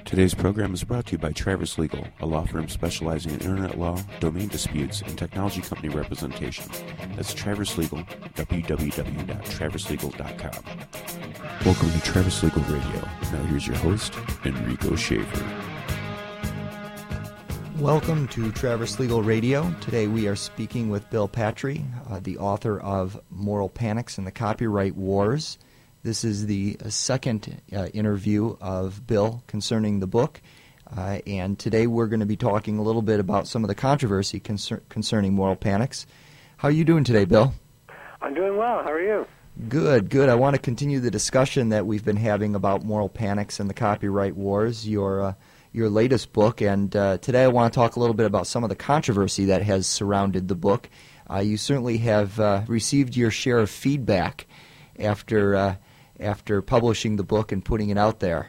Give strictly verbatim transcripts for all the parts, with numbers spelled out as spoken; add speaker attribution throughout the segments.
Speaker 1: Today's program is brought to you by Traverse Legal, a law firm specializing in internet law, domain disputes, and technology company representation. That's Traverse Legal, w w w dot traverse legal dot com. Welcome to Traverse Legal Radio. Now here's your host, Enrico Schaefer.
Speaker 2: Welcome to Traverse Legal Radio. Today we are speaking with Bill Patry, uh, the author of Moral Panics and the Copyright Wars. This is the second uh, interview of Bill concerning the book, uh, and today we're going to be talking a little bit about some of the controversy concer- concerning Moral Panics. How are you doing today, Bill?
Speaker 3: I'm doing well. How are you?
Speaker 2: Good, good. I want to continue the discussion that we've been having about Moral Panics and the Copyright Wars, your uh, your latest book, and uh, today I want to talk a little bit about some of the controversy that has surrounded the book. Uh, you certainly have uh, received your share of feedback after uh, after publishing the book and putting it out there.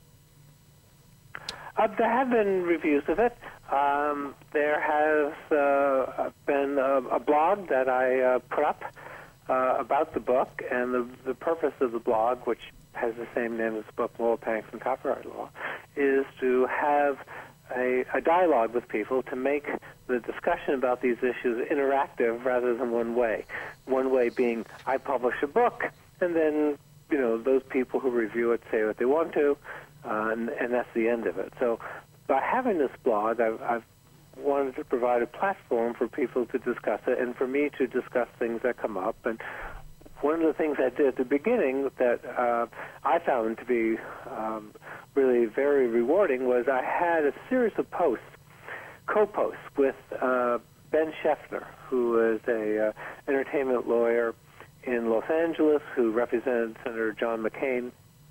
Speaker 3: Uh, there have been reviews of it. Um, there has uh, been a, a blog that I uh, put up uh, about the book, and the, the purpose of the blog, which has the same name as the book, Moral Panics and Copyright Law, is to have a, a dialogue with people to make the discussion about these issues interactive rather than one way. One way being, I publish a book, and then you know, those people who review it say what they want to, uh, and, and that's the end of it. So by having this blog, I've, I've wanted to provide a platform for people to discuss it and for me to discuss things that come up. And one of the things I did at the beginning that uh, I found to be um, really very rewarding was I had a series of posts, co-posts, with uh, Ben Schaffner, who is a uh, entertainment lawyer in Los Angeles, who represented Senator John McCain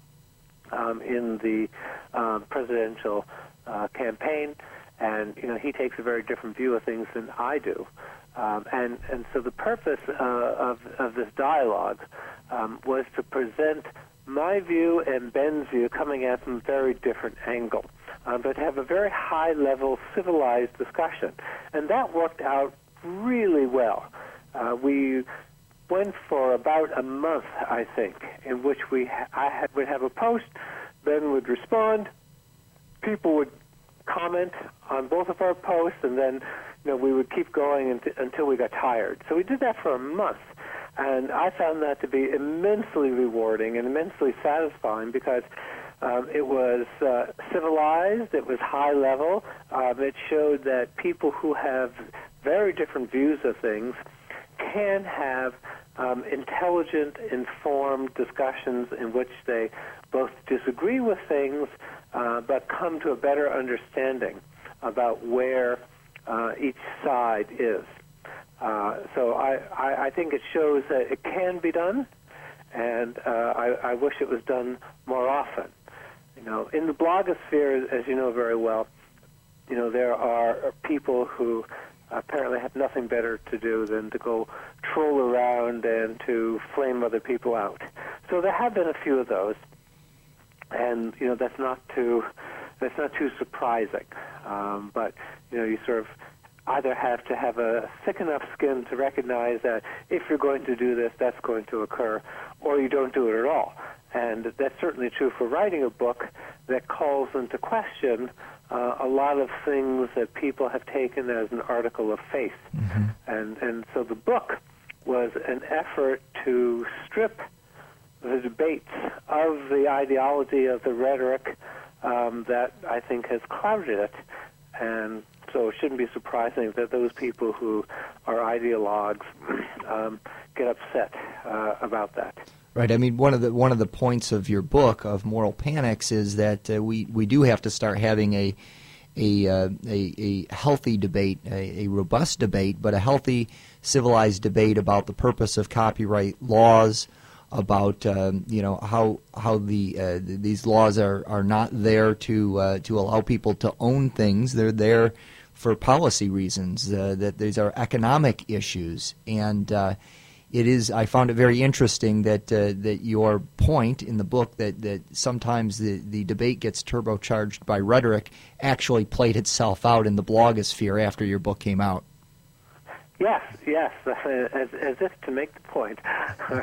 Speaker 3: um, in the um, presidential uh, campaign, and you know he takes a very different view of things than I do, um, and and so the purpose uh, of of this dialogue um, was to present my view and Ben's view coming at from a very different angle, um, but to have a very high-level, civilized discussion, and that worked out really well. Uh, we went for about a month, I think, in which we ha- I had, would have a post, Ben would respond, people would comment on both of our posts, and then you know we would keep going unt- until we got tired. So we did that for a month, and I found that to be immensely rewarding and immensely satisfying because um, it was uh, civilized, it was high level, um, it showed that people who have very different views of things can have um, intelligent, informed discussions in which they both disagree with things uh, but come to a better understanding about where uh, each side is. Uh, so I, I, I think it shows that it can be done, and uh, I, I wish it was done more often. You know, in the blogosphere, as you know very well, you know, there are people who apparently have nothing better to do than to go troll around and to flame other people out. So there have been a few of those, and you know that's not too that's not too surprising. Um, but you know you sort of either have to have a thick enough skin to recognize that if you're going to do this, that's going to occur, or you don't do it at all. And that's certainly true for writing a book that calls into question Uh, a lot of things that people have taken as an article of faith. Mm-hmm. And and so the book was an effort to strip the debates of the ideology, of the rhetoric um, that I think has clouded it. And so it shouldn't be surprising that those people who are ideologues um, get upset uh, about that.
Speaker 2: Right. I mean, one of the one of the points of your book of Moral Panics is that uh, we we do have to start having a a uh, a, a healthy debate, a, a robust debate, but a healthy, civilized debate about the purpose of copyright laws, about um, you know how how the uh, these laws are, are not there to uh, to allow people to own things. They're there for policy reasons. Uh, that these are economic issues, and uh, it is. I found it very interesting that uh, that your point in the book that, that sometimes the, the debate gets turbocharged by rhetoric actually played itself out in the blogosphere after your book came out.
Speaker 3: Yes, yes, as, as if to make the point.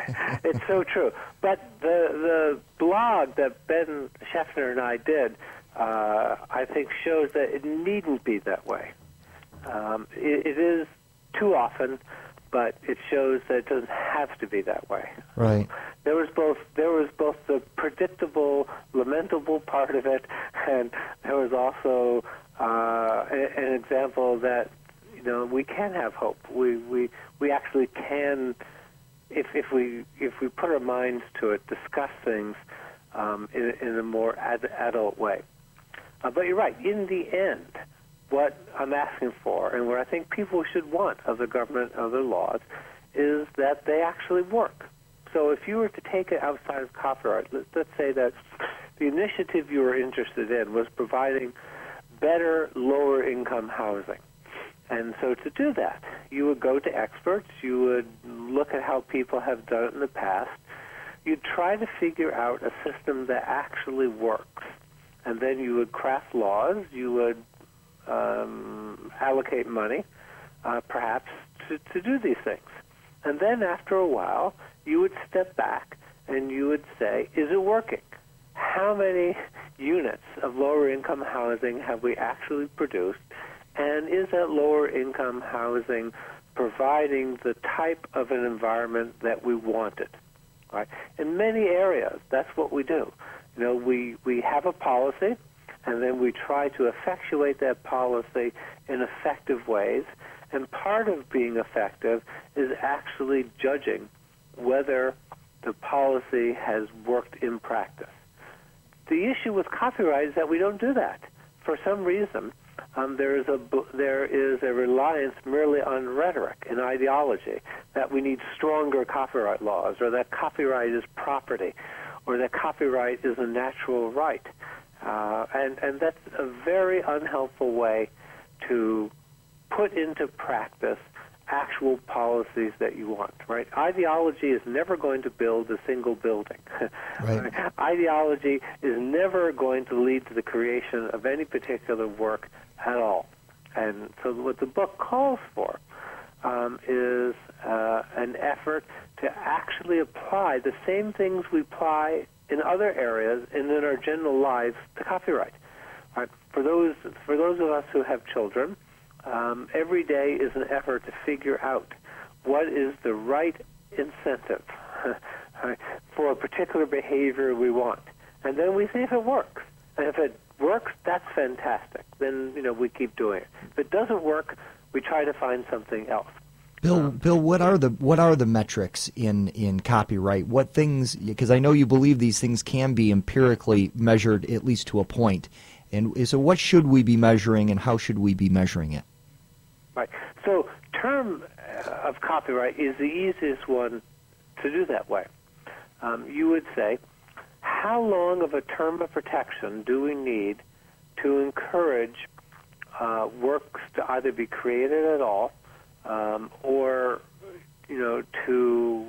Speaker 3: It's so true. But the the blog that Ben Schaffner and I did uh, I think shows that it needn't be that way. Um, it, it is too often, but it shows that it doesn't have to be that way.
Speaker 2: Right.
Speaker 3: There was both there was both the predictable, lamentable part of it, and there was also uh, an example that, you know, we can have hope. We we we actually can, if if we if we put our minds to it, discuss things um, in, in a more ad, adult way. Uh, but you're right. In the end, what I'm asking for, and what I think people should want of the government, of their laws, is that they actually work. So if you were to take it outside of copyright, let's, let's say that the initiative you were interested in was providing better lower-income housing. And so to do that, you would go to experts, you would look at how people have done it in the past, you'd try to figure out a system that actually works. And then you would craft laws, you would um, allocate money, uh, perhaps, to, to do these things. And then after a while, you would step back and you would say, is it working? How many units of lower-income housing have we actually produced? And is that lower-income housing providing the type of an environment that we wanted? Right? In many areas, that's what we do. You know, we, we have a policy, and then we try to effectuate that policy in effective ways. And part of being effective is actually judging whether the policy has worked in practice. The issue with copyright is that we don't do that. For some reason, um, there is a there is a reliance merely on rhetoric and ideology, that we need stronger copyright laws, or that copyright is property, or that copyright is a natural right. Uh, and, and that's a very unhelpful way to put into practice actual policies that you want, right? Ideology is never going to build a single building.
Speaker 2: Right.
Speaker 3: Ideology is never going to lead to the creation of any particular work at all. And so what the book calls for um, is uh, an effort to actually apply the same things we apply in other areas and in our general lives to copyright. Right? For those for those of us who have children, Um, every day is an effort to figure out what is the right incentive for a particular behavior we want. And then we see if it works. And if it works, that's fantastic. Then, you know, we keep doing it. If it doesn't work, we try to find something else.
Speaker 2: Bill,
Speaker 3: Um,
Speaker 2: Bill, what are the what are the metrics in, in copyright? What things? Because I know you believe these things can be empirically measured, at least to a point. And so, what should we be measuring, and how should we be measuring it?
Speaker 3: Right. So, term of copyright is the easiest one to do that way. Um, you would say, how long of a term of protection do we need to encourage uh, works to either be created at all, um, or, you know, to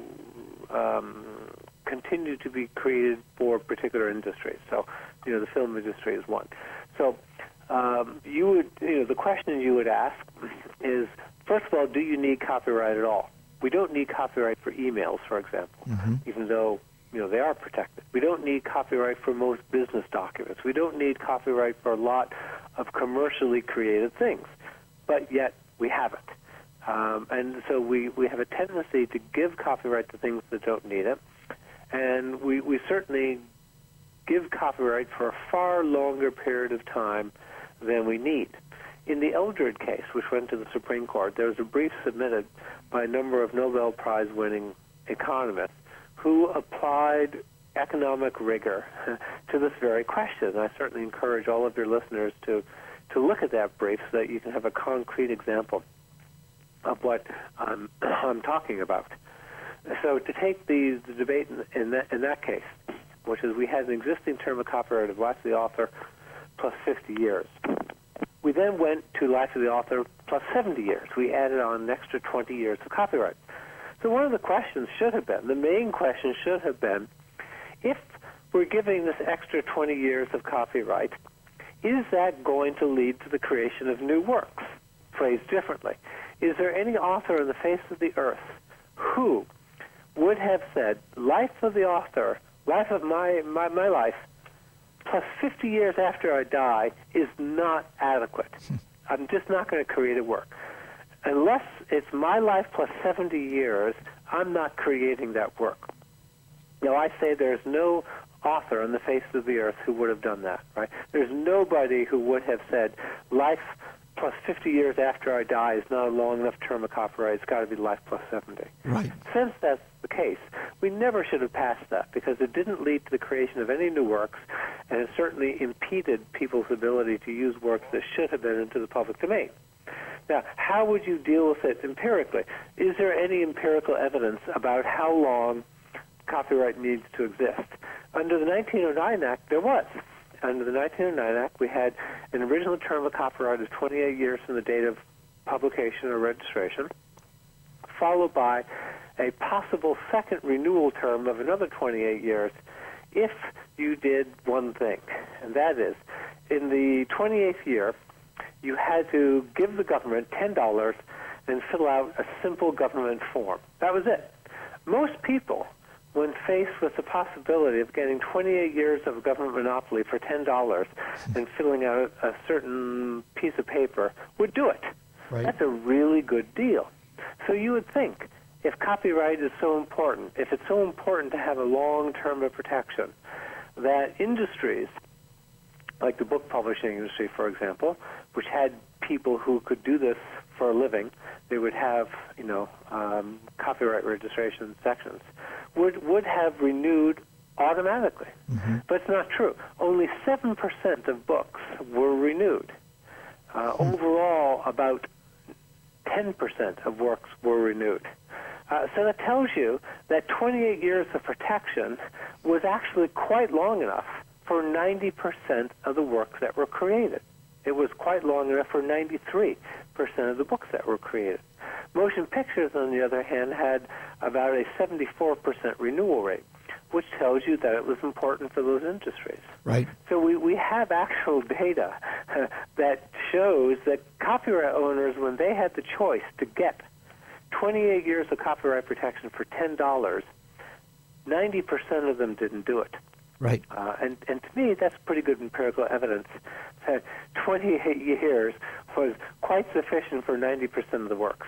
Speaker 3: um, continue to be created for particular industries? So, you know, the film industry is one. So, um, you would, you know, the question you would ask is, first of all, do you need copyright at all? We don't need copyright for emails, for example, mm-hmm. even though, you know, they are protected. We don't need copyright for most business documents. We don't need copyright for a lot of commercially created things, but yet we have it. Um, and so we, we have a tendency to give copyright to things that don't need it, and we, we certainly give copyright for a far longer period of time than we need. In the Eldred case, which went to the Supreme Court, there was a brief submitted by a number of Nobel Prize-winning economists who applied economic rigor to this very question. I certainly encourage all of your listeners to, to look at that brief so that you can have a concrete example of what I'm, I'm talking about. So to take the, the debate in, in, that, in that case, which is we had an existing term of copyright of life of the author plus fifty years. We then went to life of the author plus seventy years. We added on an extra twenty years of copyright. So one of the questions should have been, the main question should have been, if we're giving this extra twenty years of copyright, is that going to lead to the creation of new works? Phrased differently, is there any author on the face of the earth who would have said, life of the author, life of my, my, my life, plus fifty years after I die is not adequate. I'm just not going to create a work. Unless it's my life plus seventy years, I'm not creating that work. Now, I say there's no author on the face of the earth who would have done that, right? There's nobody who would have said, life plus fifty years after I die is not a long enough term of copyright. It's got to be life plus seventy.
Speaker 2: Right.
Speaker 3: Since that's the case, we never should have passed that because it didn't lead to the creation of any new works, and it certainly impeded people's ability to use works that should have been into the public domain. Now, how would you deal with it empirically? Is there any empirical evidence about how long copyright needs to exist? Under the nineteen oh nine Act, there was. Under the nineteen oh nine Act, we had an original term of copyright of twenty-eight years from the date of publication or registration, followed by a possible second renewal term of another twenty-eight years if you did one thing, and that is, in the twenty-eighth year, you had to give the government ten dollars and fill out a simple government form. That was it. Most people, when faced with the possibility of getting twenty-eight years of a government monopoly for ten dollars and filling out a certain piece of paper, would do it.
Speaker 2: Right.
Speaker 3: That's a really good deal. So you would think, if copyright is so important, if it's so important to have a long term of protection, that industries, like the book publishing industry, for example, which had people who could do this for a living, they would have, you know, um, copyright registration sections, would would have renewed automatically. Mm-hmm. But it's not true. Only seven percent of books were renewed. Uh, mm-hmm. Overall, about ten percent of works were renewed. Uh, so that tells you that twenty-eight years of protection was actually quite long enough for ninety percent of the works that were created. It was quite long enough for ninety-three percent of the books that were created. Motion pictures, on the other hand, had about a seventy-four percent renewal rate, which tells you that it was important for those industries.
Speaker 2: Right.
Speaker 3: So we, we have actual data uh, that shows that copyright owners, when they had the choice to get twenty-eight years of copyright protection for ten dollars, ninety percent of them didn't do it.
Speaker 2: Right.
Speaker 3: Uh, and, and to me, that's pretty good empirical evidence that twenty-eight years was quite sufficient for ninety percent of the works.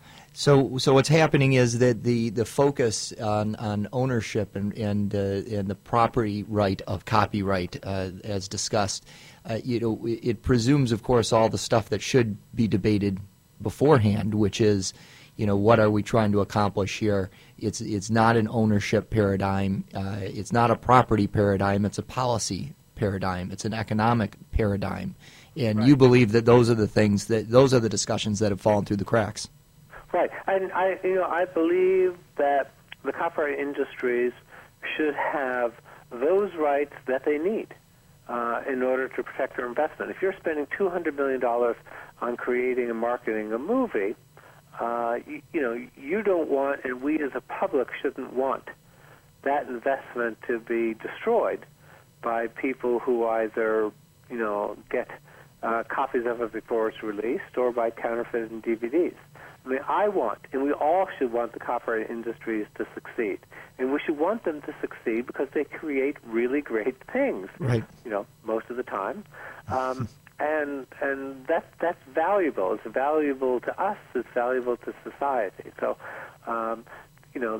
Speaker 2: So, so what's happening is that the, the focus on, on ownership and and, uh, and the property right of copyright, uh, as discussed, uh, you know, it, it presumes, of course, all the stuff that should be debated beforehand, which is, you know, what are we trying to accomplish here? It's it's not an ownership paradigm. Uh, it's not a property paradigm. It's a policy paradigm. It's an economic paradigm. And right. You believe that those are the things that those are the discussions that have fallen through the cracks.
Speaker 3: Right. And I, you know, I believe that the copyright industries should have those rights that they need uh, in order to protect their investment. If you're spending two hundred million dollars on creating and marketing a movie, Uh, you, you know, you don't want, and we as a public shouldn't want that investment to be destroyed by people who either, you know, get uh, copies of it before it's released or by counterfeiting D V Ds. I mean, I want, and we all should want the copyright industries to succeed. And we should want them to succeed because they create really great things,
Speaker 2: right.
Speaker 3: you know, most of the time. Um, And and that's that's valuable. It's valuable to us. It's valuable to society. So, um, you know,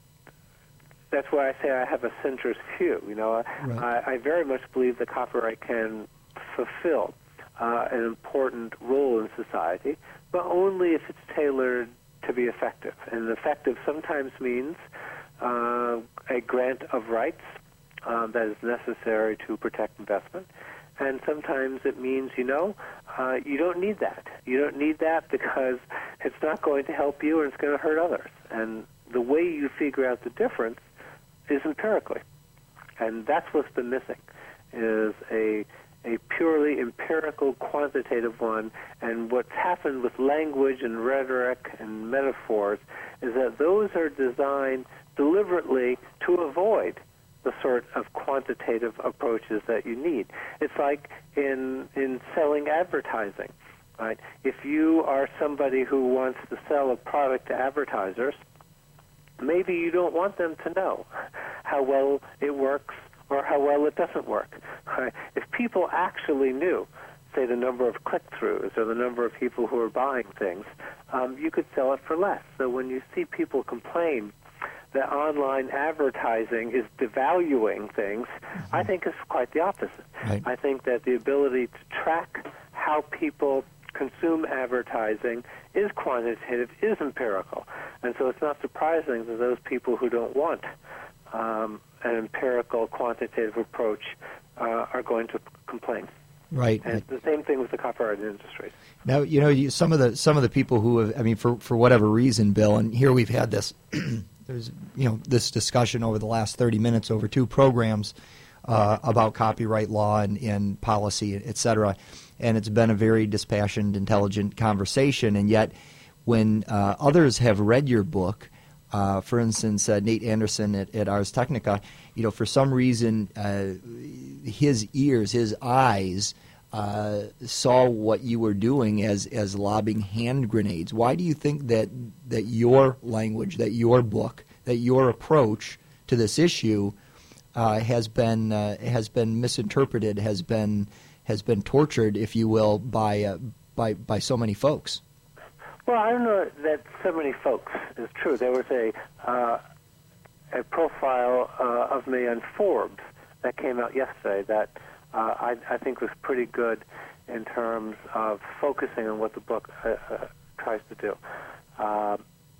Speaker 3: that's why I say I have a centrist view. You know, right. I, I very much believe that copyright can fulfill uh, an important role in society, but only if it's tailored to be effective. And effective sometimes means uh, a grant of rights uh, that is necessary to protect investment. And sometimes it means, you know, uh, you don't need that. You don't need that because it's not going to help you and it's going to hurt others. And the way you figure out the difference is empirically. And that's what's been missing, is a a purely empirical, quantitative one. And what's happened with language and rhetoric and metaphors is that those are designed deliberately to avoid the sort of quantitative approaches that you need. It's like in in selling advertising, right? If you are somebody who wants to sell a product to advertisers, maybe you don't want them to know how well it works or how well it doesn't work. Right? If people actually knew, say, the number of click-throughs or the number of people who are buying things, um, you could sell it for less. So when you see people complain that online advertising is devaluing things, mm-hmm. I think it's quite the opposite.
Speaker 2: Right.
Speaker 3: I think that the ability to track how people consume advertising is quantitative, is empirical. And so it's not surprising that those people who don't want um, an empirical, quantitative approach uh, are going to complain.
Speaker 2: Right.
Speaker 3: And the same thing with the copyright industry.
Speaker 2: Now, you know, you, some of the some of the people who have, I mean, for, for whatever reason, Bill, and here we've had this, there's, you know, this discussion over the last thirty minutes over two programs uh, about copyright law and, and policy, et cetera. And it's been a very dispassionate, intelligent conversation. And yet, when uh, others have read your book, uh, for instance, uh, Nate Anderson at, at Ars Technica, you know, for some reason, uh, his ears, his eyes uh, saw what you were doing as as lobbing hand grenades. Why do you think that that your language, that your book, that your approach to this issue uh, has been uh, has been misinterpreted, has been has been tortured, if you will, by uh, by by so many folks?
Speaker 3: Well, I don't know that so many folks is true. There was a uh, a profile uh, of me on Forbes that came out yesterday that uh, I, I think was pretty good in terms of focusing on what the book uh, uh, tries to do. Uh,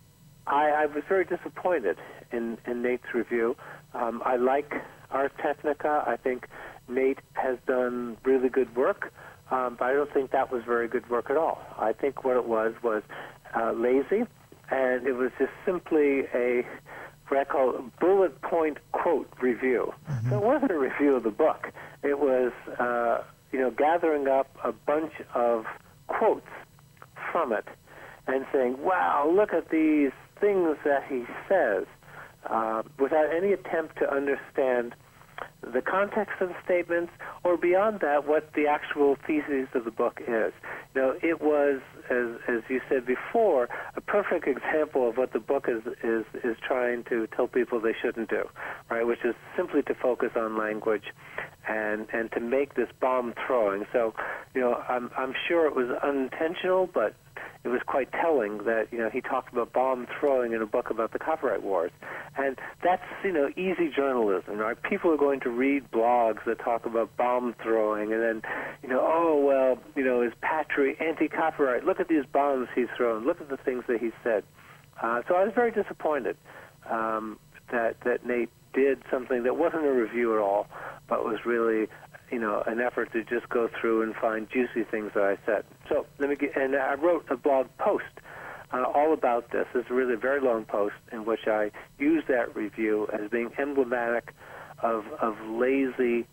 Speaker 3: I, I was very disappointed in, in Nate's review. Um, I like Ars Technica. I think Nate has done really good work, um, but I don't think that was very good work at all. I think what it was was uh, lazy, and it was just simply a what I call a bullet point quote review. Mm-hmm. So it wasn't a review of the book. It was, uh, you know, gathering up a bunch of quotes from it and saying, wow, look at these things that he says, uh, without any attempt to understand the context of the statements, or beyond that, what the actual thesis of the book is. You know, it was, as as you said before, a perfect example of what the book is is is trying to tell people they shouldn't do, right? Which is simply to focus on language, and and to make this bomb throwing. So, you know, I'm I'm sure it was unintentional, but it was quite telling that, you know, he talked about bomb throwing in a book about the copyright wars. And that's, you know, easy journalism, right? People are going to read blogs that talk about bomb throwing and then, you know, oh, well, you know, is Patry anti-copyright? Look at these bombs he's thrown. Look at the things that he said. Uh, so I was very disappointed um, that, that Nate did something that wasn't a review at all, but was really, you know, an effort to just go through and find juicy things that I said. So let me get, and I wrote a blog post uh, all about this. It's really a very long post in which I use that review as being emblematic of of lazy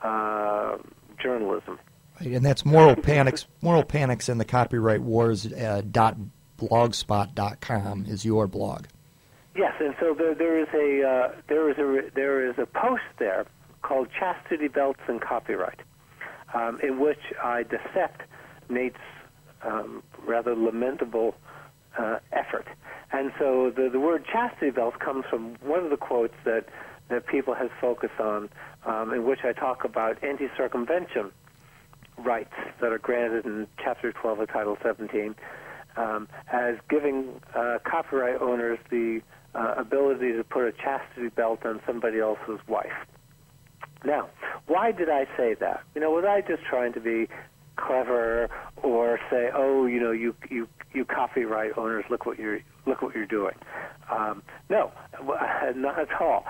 Speaker 3: uh, journalism.
Speaker 2: Right, and that's Moral Panics. Moral Panics and the Copyright Wars uh, dot blogspot dot com is your blog.
Speaker 3: Yes, and so there, there is a uh, there is a there is a post there called Chastity Belts and Copyright, um, in which I dissect Nate's um, rather lamentable uh, effort. And so the, the word chastity belt comes from one of the quotes that, that people have focused on, um, in which I talk about anti-circumvention rights that are granted in Chapter twelve of Title seventeen, um, as giving uh, copyright owners the uh, ability to put a chastity belt on somebody else's wife. Now, why did I say that? You know, was I just trying to be clever or say, oh, you know, you you you copyright owners, look what you're look what you're doing? Um, no, not at all.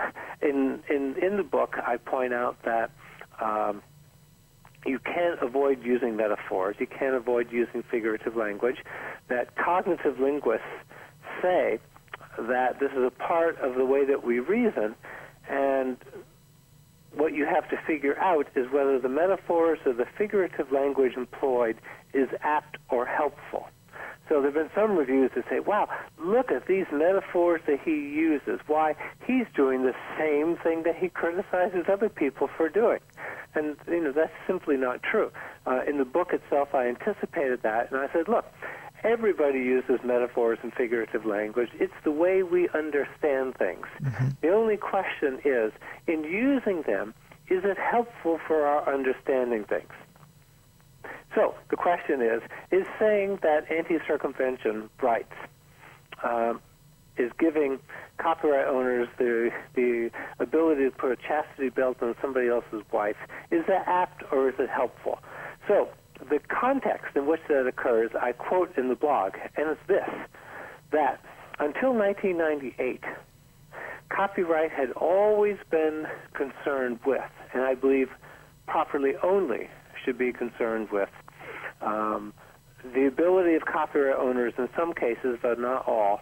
Speaker 3: In in in the book, I point out that um, you can't avoid using metaphors. You can't avoid using figurative language. That cognitive linguists say that this is a part of the way that we reason, and what you have to figure out is whether the metaphors or the figurative language employed is apt or helpful. So there have been some reviews that say, wow, look at these metaphors that he uses. Why, he's doing the same thing that he criticizes other people for doing. And, you know, that's simply not true. Uh, in the book itself, I anticipated that, and I said, look, everybody uses metaphors and figurative language. It's the way we understand things. Mm-hmm. The only question is, in using them, is it helpful for our understanding things? So the question is, is saying that anti-circumvention rights um, is giving copyright owners the the ability to put a chastity belt on somebody else's wife, is that apt or is it helpful? So the context in which that occurs, I quote in the blog, and it's this, that until nineteen ninety-eight, copyright had always been concerned with, and I believe properly only should be concerned with, um, the ability of copyright owners in some cases, but not all,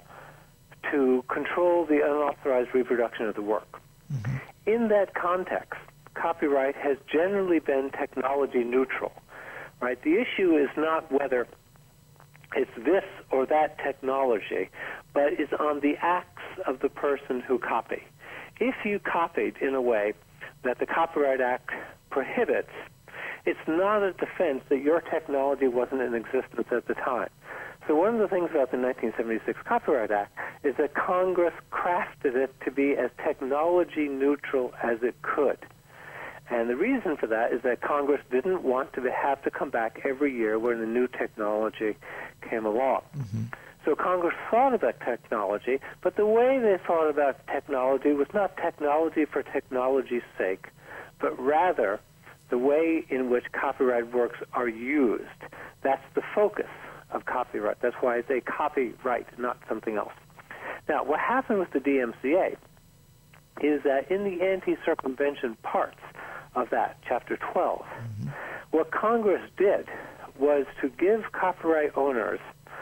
Speaker 3: to control the unauthorized reproduction of the work. Mm-hmm. In that context, copyright has generally been technology neutral. Right? The issue is not whether it's this or that technology, but is on the acts of the person who copied. If you copied in a way that the Copyright Act prohibits, it's not a defense that your technology wasn't in existence at the time. So one of the things about the nineteen seventy-six Copyright Act is that Congress crafted it to be as technology neutral as it could. And the reason for that is that Congress didn't want to have to come back every year when the new technology came along. Mm-hmm. So Congress thought about technology, but the way they thought about technology was not technology for technology's sake, but rather the way in which copyright works are used. That's the focus of copyright. That's why it's a copyright, not something else. Now, what happened with the D M C A is that in the anti-circumvention parts of that, Chapter twelve, mm-hmm. what Congress did was to give copyright owners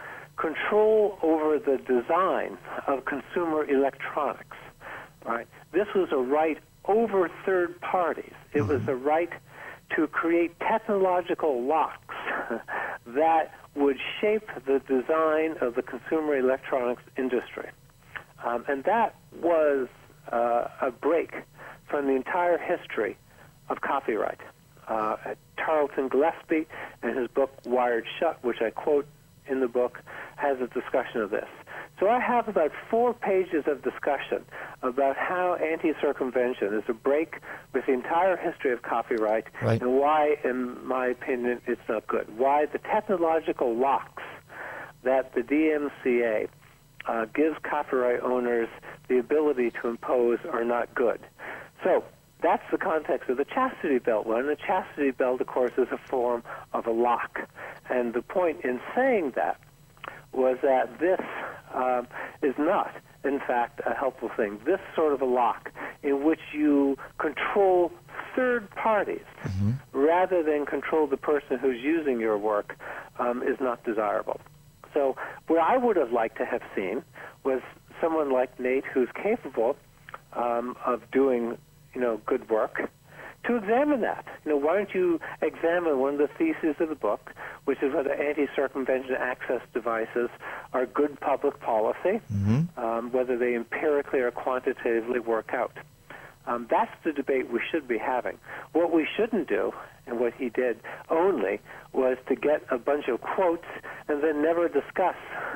Speaker 3: control over the design of consumer electronics. Right? This was a right over third parties. It mm-hmm. was a right to create technological locks that would shape the design of the consumer electronics industry. Um, and that was uh, a break from the entire history of copyright. Uh, Tarleton Gillespie, in his book Wired Shut, which I quote in the book, has a discussion of this. So I have about four pages of discussion about how anti-circumvention is a break with the entire history of copyright, right, and why, in my opinion, it's not good. Why the technological locks that the D M C A uh, gives copyright owners the ability to impose are not good. So that's the context of the chastity belt one. The chastity belt, of course, is a form of a lock. And the point in saying that was that this um, is not, in fact, a helpful thing. This sort of a lock in which you control third parties mm-hmm. rather than control the person who's using your work um, is not desirable. So what I would have liked to have seen was someone like Nate, who's capable um, of doing, you know, good work, to examine that. You know, why don't you examine one of the theses of the book, which is whether anti-circumvention access devices are good public policy, mm-hmm. um, whether they empirically or quantitatively work out. Um, that's the debate we should be having. What we shouldn't do, and what he did only, was to get a bunch of quotes and then never discuss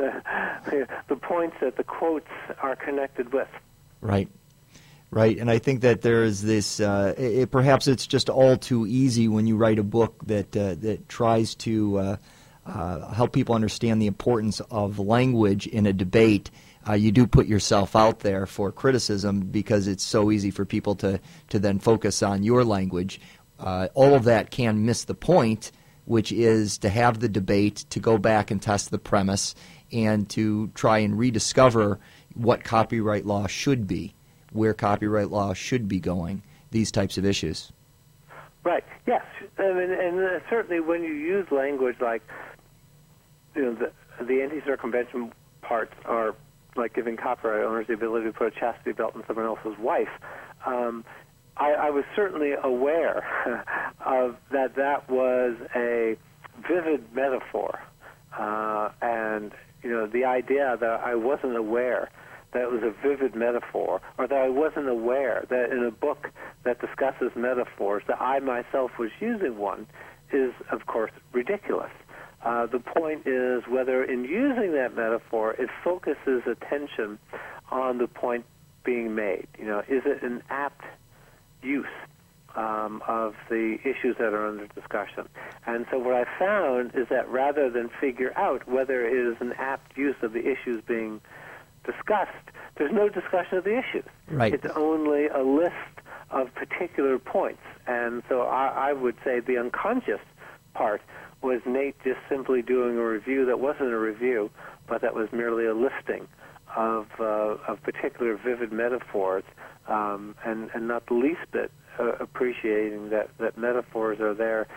Speaker 3: the points that the quotes are connected with.
Speaker 2: Right. Right, and I think that there is this, uh, it, perhaps it's just all too easy when you write a book that uh, that tries to uh, uh, help people understand the importance of language in a debate. Uh, you do put yourself out there for criticism because it's so easy for people to, to then focus on your language. Uh, all of that can miss the point, which is to have the debate, to go back and test the premise, and to try and rediscover what copyright law should be, where copyright law should be going, these types of issues.
Speaker 3: Right, yes. I mean, and uh, certainly when you use language like, you know, the, the anti-circumvention parts are like giving copyright owners the ability to put a chastity belt on someone else's wife, um, I, I was certainly aware of that that was a vivid metaphor. Uh, and, you know, the idea that I wasn't aware that it was a vivid metaphor, or that I wasn't aware that in a book that discusses metaphors that I myself was using one, is, of course, ridiculous. Uh, the point is whether in using that metaphor it focuses attention on the point being made. You know, is it an apt use um, of the issues that are under discussion? And so what I found is that rather than figure out whether it is an apt use of the issues being discussed, there's no discussion of the issues.
Speaker 2: Right.
Speaker 3: It's only a list of particular points. And so I, I would say the unconscious part was Nate just simply doing a review that wasn't a review, but that was merely a listing of uh, of particular vivid metaphors, um, and, and not the least bit uh, appreciating that, that metaphors are there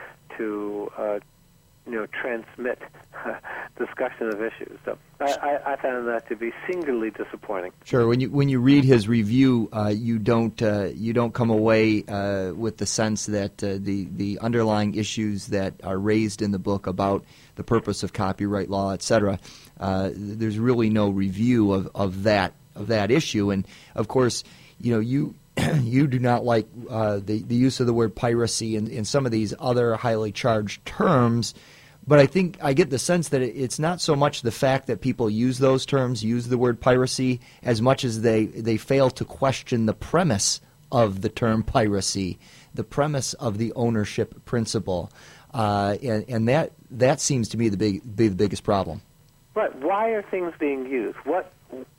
Speaker 3: to uh, you know transmit discussion of issues. So I, I, I found that to be singularly disappointing.
Speaker 2: Sure. When you when you read his review, uh, you don't uh, you don't come away uh, with the sense that uh, the the underlying issues that are raised in the book about the purpose of copyright law, et cetera. Uh, there's really no review of, of that of that issue, and of course, you know you. You do not like uh, the, the use of the word piracy and, and some of these other highly charged terms, but I think I get the sense that it, it's not so much the fact that people use those terms, use the word piracy, as much as they, they fail to question the premise of the term piracy, the premise of the ownership principle, uh, and, and that that seems to me the big be the biggest problem.
Speaker 3: Right. Why are things being used? What?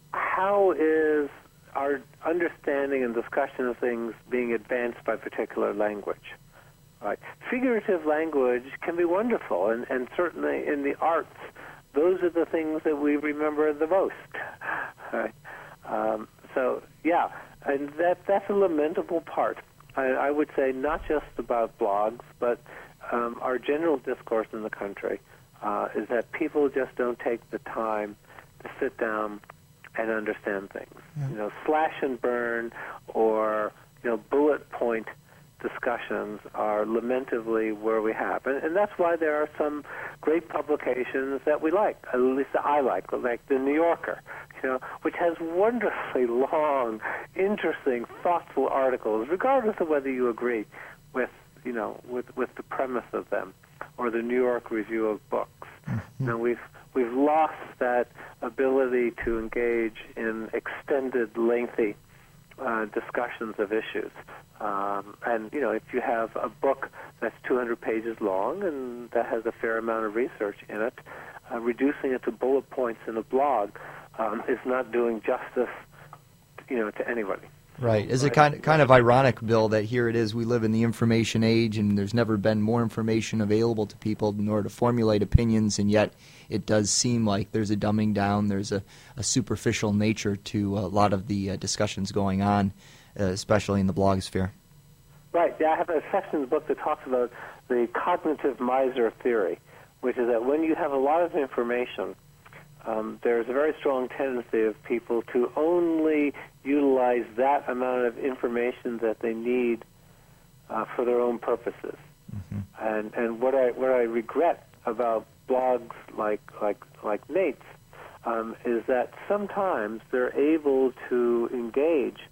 Speaker 3: How is our understanding and discussion of things being advanced by particular language? Right. Figurative language can be wonderful, and, and certainly in the arts, those are the things that we remember the most. Right. Um, so, yeah, and that that's a lamentable part. I, I would say not just about blogs, but um, our general discourse in the country uh, is that people just don't take the time to sit down and understand things. Yeah. You know, slash and burn or, you know, bullet point discussions are lamentably where we have. And, and that's why there are some great publications that we like, at least I like, like The New Yorker, you know, which has wonderfully long, interesting, thoughtful articles, regardless of whether you agree with, you know, with, with the premise of them, or the New York Review of Books. Mm-hmm. Now, we've We've lost that ability to engage in extended, lengthy uh, discussions of issues. Um, and, you know, if you have a book that's two hundred pages long and that has a fair amount of research in it, uh, reducing it to bullet points in a blog um, is not doing justice, you know, to anybody.
Speaker 2: Right. Is it kind of, kind of ironic, Bill, that here it is, we live in the information age, and there's never been more information available to people in order to formulate opinions, and yet it does seem like there's a dumbing down, there's a, a superficial nature to a lot of the uh, discussions going on, uh, especially in the blogosphere.
Speaker 3: Right. Yeah, I have a section in the book that talks about the cognitive miser theory, which is that when you have a lot of information, Um, there's a very strong tendency of people to only utilize that amount of information that they need uh, for their own purposes. Mm-hmm. And and what I what I regret about blogs like like like Nate's um, is that sometimes they're able to engage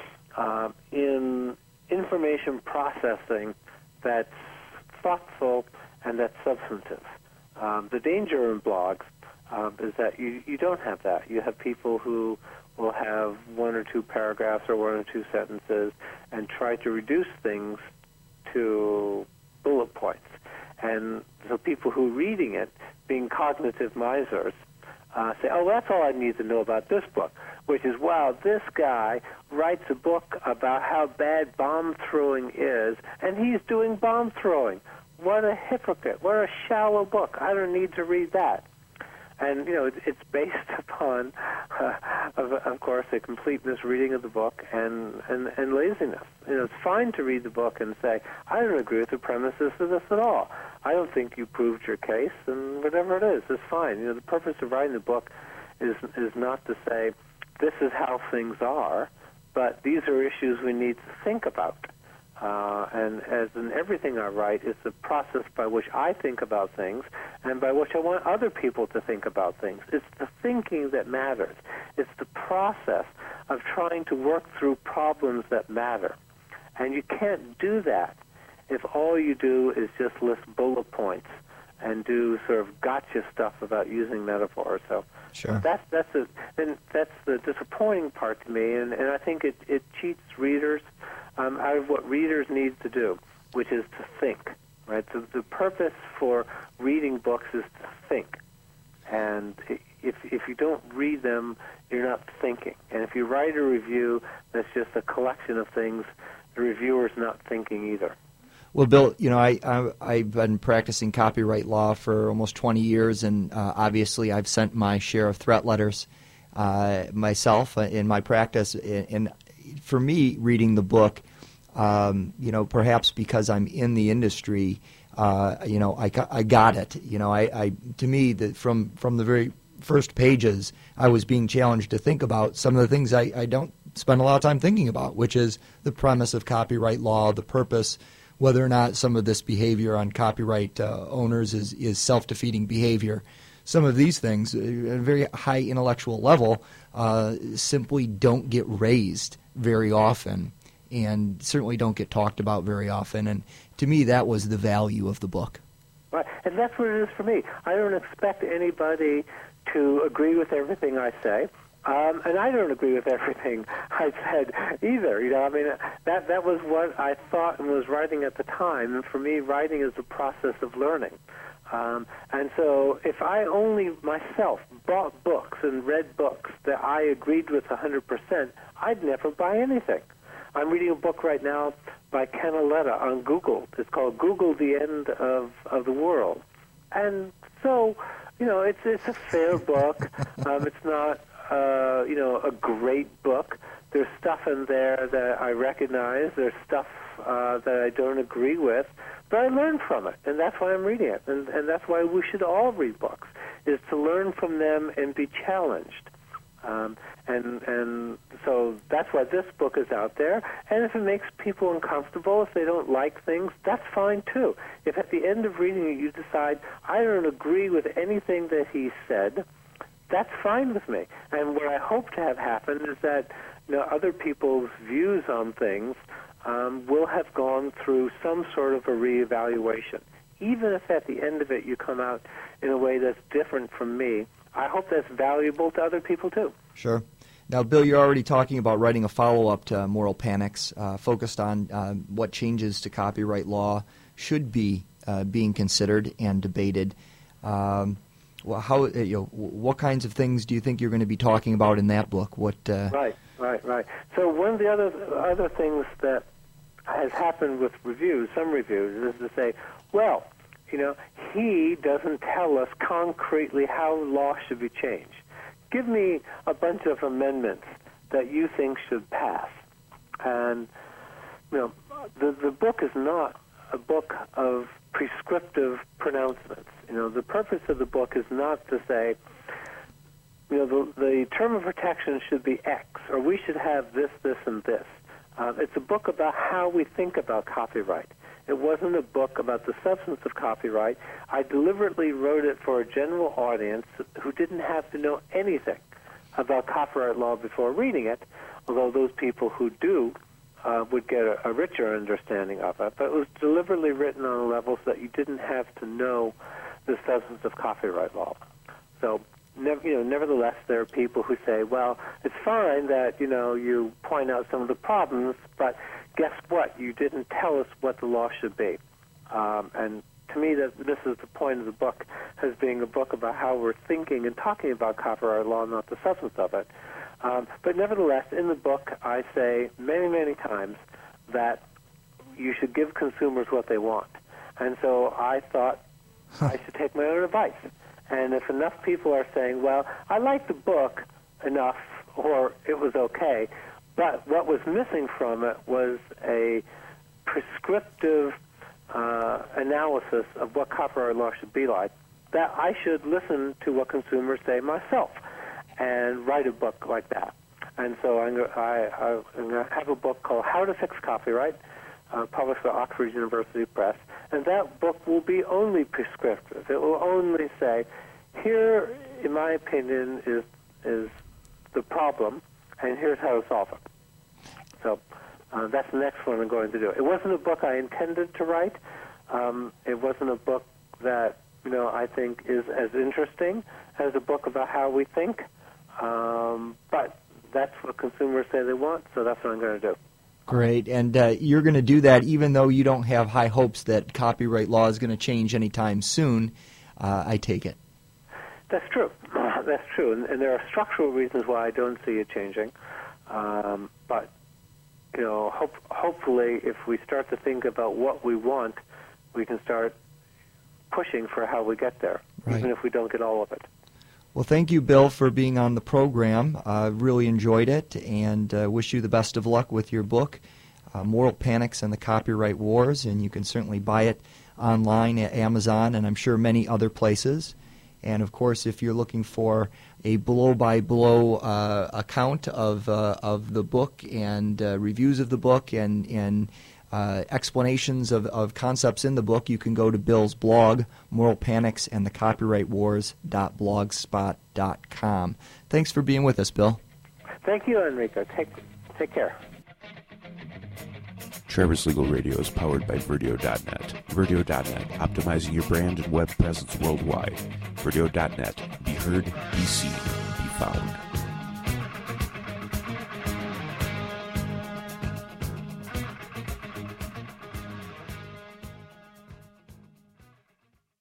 Speaker 3: uh, in information processing that's thoughtful and that's substantive. Um, the danger in blogs Um, is that you, you don't have that. You have people who will have one or two paragraphs or one or two sentences and try to reduce things to bullet points. And so people who are reading it, being cognitive misers, uh, say, oh, that's all I need to know about this book, which is, wow, this guy writes a book about how bad bomb throwing is, and he's doing bomb throwing. What a hypocrite. What a shallow book. I don't need to read that. And, you know, it's, it's based upon, uh, of, of course, a complete misreading of the book and, and, and laziness. You know, it's fine to read the book and say, I don't agree with the premises of this at all. I don't think you proved your case, and whatever it is, it's fine. You know, the purpose of writing the book is is not to say, this is how things are, but these are issues we need to think about. Uh, and as in everything I write, it's the process by which I think about things and by which I want other people to think about things. It's the thinking that matters. It's the process of trying to work through problems that matter. And you can't do that if all you do is just list bullet points and do sort of gotcha stuff about using metaphors. So
Speaker 2: sure.
Speaker 3: that's that's a, and that's the disappointing part to me, and, and I think it, it cheats readers um, out of what readers need to do, which is to think. Right. So the purpose for reading books is to think, and if if you don't read them, you're not thinking. And if you write a review that's just a collection of things, the reviewer's not thinking either.
Speaker 2: Well, Bill, you know, I, I, I've been practicing copyright law for almost twenty years, and uh, obviously I've sent my share of threat letters uh, myself in my practice. And for me, reading the book, um, you know, perhaps because I'm in the industry, uh, you know, I, I got it. You know, I, I to me, the, from, from the very first pages, I was being challenged to think about some of the things I, I don't spend a lot of time thinking about, which is the premise of copyright law, the purpose, whether or not some of this behavior on copyright uh, owners is, is self-defeating behavior. Some of these things, at a very high intellectual level, uh, simply don't get raised very often and certainly don't get talked about very often. And to me, that was the value of the book.
Speaker 3: Right, and that's what it is for me. I don't expect anybody to agree with everything I say. Um, and I don't agree with everything I said either. You know, I mean, that that was what I thought and was writing at the time. And for me, writing is a process of learning. Um, and so if I only myself bought books and read books that I agreed with one hundred percent, I'd never buy anything. I'm reading a book right now by Ken Auletta on Google. It's called Google, the End of, of the World. And so, you know, it's, it's a fair book. Um, it's not... Uh, you know, a great book. There's stuff in there that I recognize. There's stuff uh, that I don't agree with, but I learn from it, and that's why I'm reading it. And, and that's why we should all read books, is to learn from them and be challenged. Um, and and so that's why this book is out there. And if it makes people uncomfortable, if they don't like things, that's fine too. If at the end of reading it you decide, I don't agree with anything that he said, that's fine with me. And what I hope to have happen is that, you know, other people's views on things um, will have gone through some sort of a reevaluation. Even if at the end of it you come out in a way that's different from me, I hope that's valuable to other people too.
Speaker 2: Sure. Now, Bill, you're already talking about writing a follow-up to Moral Panics, uh, focused on uh, what changes to copyright law should be uh, being considered and debated. Um, Well, how you know, what kinds of things do you think you're going to be talking about in that book? What? Uh...
Speaker 3: Right, right, right. So one of the other other things that has happened with reviews, some reviews, is to say, well, you know, he doesn't tell us concretely how law should be changed. Give me a bunch of amendments that you think should pass. And you know, the the book is not a book of prescriptive pronouncements. You know, the purpose of the book is not to say, you know, the, the term of protection should be X, or we should have this, this, and this. Uh, it's a book about how we think about copyright. It wasn't a book about the substance of copyright. I deliberately wrote it for a general audience who didn't have to know anything about copyright law before reading it, although those people who do Uh, would get a, a richer understanding of it. But it was deliberately written on a level so that you didn't have to know the substance of copyright law. So, nev- you know, nevertheless, there are people who say, well, it's fine that, you know, you point out some of the problems, but guess what? You didn't tell us what the law should be. Um, and to me, that this is the point of the book, as being a book about how we're thinking and talking about copyright law, not the substance of it. Um, but nevertheless, in the book, I say many, many times that you should give consumers what they want. And so I thought I should take my own advice. And if enough people are saying, well, I like the book enough, or it was okay, but what was missing from it was a prescriptive uh, analysis of what copyright law should be like, that I should listen to what consumers say myself and write a book like that. And so I'm going to have a book called How to Fix Copyright, uh, published by Oxford University Press. And that book will be only prescriptive. It will only say, here, in my opinion, is is the problem, and here's how to solve it. So uh, that's the next one I'm going to do. It wasn't a book I intended to write. Um, it wasn't a book that you know, I think is as interesting as a book about how we think. Um, but that's what consumers say they want, so that's what I'm going to do.
Speaker 2: Great. And uh, you're going to do that even though you don't have high hopes that copyright law is going to change anytime soon, uh, I take it.
Speaker 3: That's true. Uh, that's true. And, and there are structural reasons why I don't see it changing. Um, but, you know, hope, hopefully if we start to think about what we want, we can start pushing for how we get there,
Speaker 2: right.
Speaker 3: even if we don't get all of it.
Speaker 2: Well, thank you, Bill, for being on the program. I uh, really enjoyed it, and uh, wish you the best of luck with your book, uh, Moral Panics and the Copyright Wars, and you can certainly buy it online at Amazon and I'm sure many other places. And, of course, if you're looking for a blow-by-blow uh, account of uh, of the book and uh, reviews of the book and, and Uh, explanations of, of concepts in the book, you can go to Bill's blog, Moral Panics and the Copyright Wars dot blogspot dot com. Thanks for being with us, Bill.
Speaker 3: Thank you, Enrico. Take, take care.
Speaker 1: Travers Legal Radio is powered by Verdio dot net. Verdio dot net, optimizing your brand and web presence worldwide. Verdio dot net, be heard, be seen, be found.